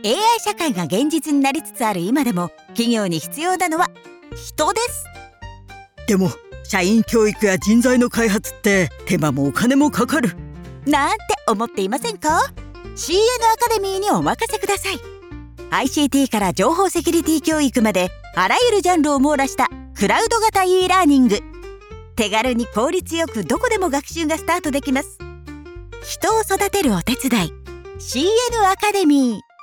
AI 社会が現実になりつつある今でも、企業に必要なのは人です。 でも社員教育や人材の開発って手間もお金もかかるなんて思っていませんか？ CN アカデミーにお任せください。 ICT から情報セキュリティ教育まで、あらゆるジャンルを網羅したクラウド型 e ラーニング。手軽に効率よくどこでも学習がスタートできます。人を育てるお手伝い、 CN アカデミー。